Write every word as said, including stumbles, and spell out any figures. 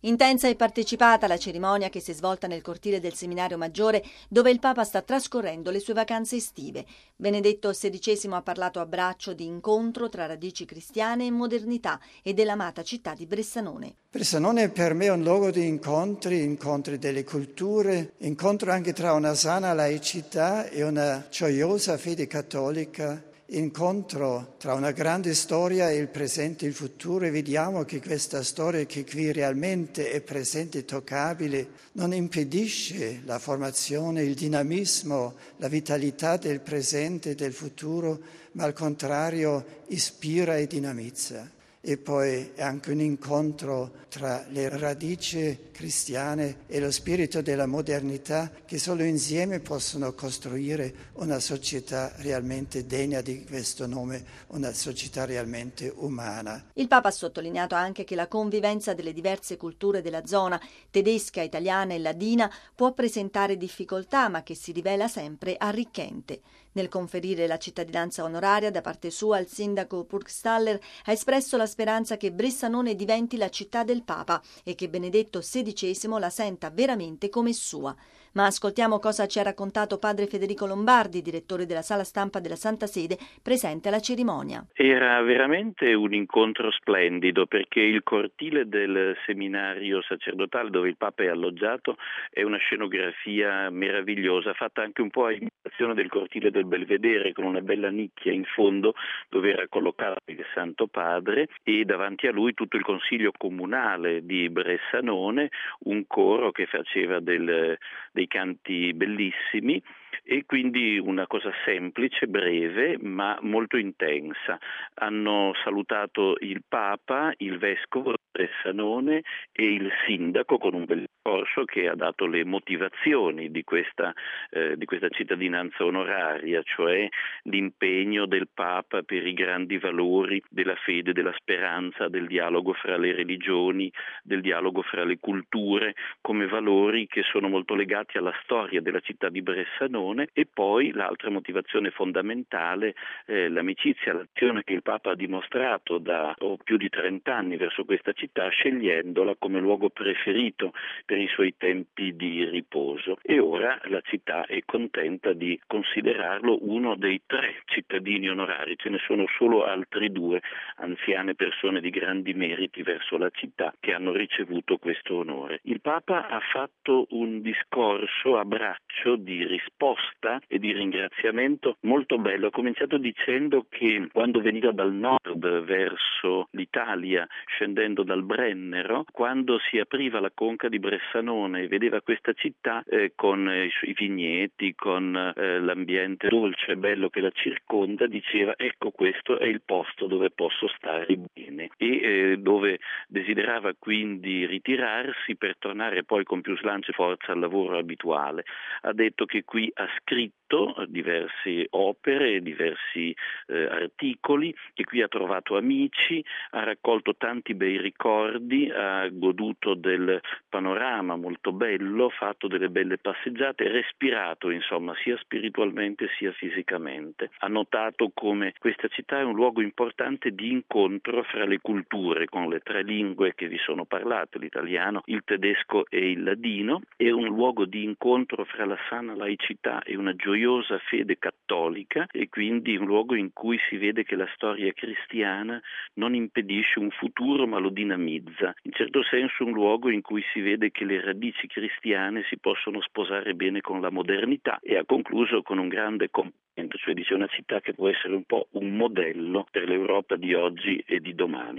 Intensa e partecipata la cerimonia che si è svolta nel cortile del Seminario Maggiore, dove il Papa sta trascorrendo le sue vacanze estive. Benedetto sedicesimo ha parlato a braccio di incontro tra radici cristiane e modernità e dell'amata città di Bressanone. Bressanone per me è un luogo di incontri, incontri delle culture, incontro anche tra una sana laicità e una gioiosa fede cattolica, incontro tra una grande storia e il presente e il futuro, e vediamo che questa storia che qui realmente è presente e toccabile non impedisce la formazione, il dinamismo, la vitalità del presente e del futuro, ma al contrario ispira e dinamizza. E poi è anche un incontro tra le radici cristiane e lo spirito della modernità, che solo insieme possono costruire una società realmente degna di questo nome, una società realmente umana. Il Papa ha sottolineato anche che la convivenza delle diverse culture della zona, tedesca, italiana e ladina, può presentare difficoltà, ma che si rivela sempre arricchente. Nel conferire la cittadinanza onoraria da parte sua, il sindaco Burgstaller ha espresso la speranza che Bressanone diventi la città del Papa e che Benedetto sedicesimo la senta veramente come sua. Ma ascoltiamo cosa ci ha raccontato padre Federico Lombardi, direttore della sala stampa della Santa Sede, presente alla cerimonia. Era veramente un incontro splendido, perché il cortile del seminario sacerdotale dove il Papa è alloggiato è una scenografia meravigliosa, fatta anche un po' a imitazione del cortile del Belvedere, con una bella nicchia in fondo dove era collocato il Santo Padre, e davanti a lui tutto il consiglio comunale di Bressanone, un coro che faceva del, dei canti bellissimi, e quindi una cosa semplice, breve, ma molto intensa. Hanno salutato il Papa, il Vescovo di Bressanone e il Sindaco con un bel discorso che ha dato le motivazioni di questa, eh, di questa cittadinanza onoraria, cioè l'impegno del Papa per i grandi valori della fede, della speranza, del dialogo fra le religioni, del dialogo fra le culture, come valori che sono molto legati alla storia della città di Bressanone. E poi l'altra motivazione fondamentale, eh, l'amicizia, l'azione che il Papa ha dimostrato da oh, più di trent'anni verso questa città, scegliendola come luogo preferito per i suoi tempi di riposo. E ora la città è contenta di considerarlo uno dei tre cittadini onorari. Ce ne sono solo altri due, anziane persone di grandi meriti verso la città, che hanno ricevuto questo onore. Il Papa ha fatto un discorso a braccio di risposta e di ringraziamento molto bello. Ha cominciato dicendo che quando veniva dal nord verso l'Italia, scendendo dal Brennero, quando si apriva la conca di Bressanone e vedeva questa città eh, con eh, i suoi vigneti, con eh, l'ambiente dolce e bello che la circonda, diceva: ecco, questo è il posto dove posso stare bene, e eh, dove desiderava quindi ritirarsi per tornare poi con più slancio e forza al lavoro abituale. Ha detto che qui ha scritto diverse opere, diversi eh, articoli, che qui ha trovato amici, ha raccolto tanti bei ricordi, ha goduto del panorama molto bello, fatto delle belle passeggiate, respirato insomma sia spiritualmente sia fisicamente. Ha notato come questa città è un luogo importante di incontro fra le culture, con le tre lingue che vi sono parlate, l'italiano, il tedesco e il ladino, è un luogo di incontro fra la sana laicità e una gioiosa fede cattolica, e quindi un luogo in cui si vede che la storia cristiana non impedisce un futuro ma lo dinamizza. In certo senso un luogo in cui si vede che le radici cristiane si possono sposare bene con la modernità, e ha concluso con un grande complimento, cioè dice una città che può essere un po' un modello per l'Europa di oggi e di domani.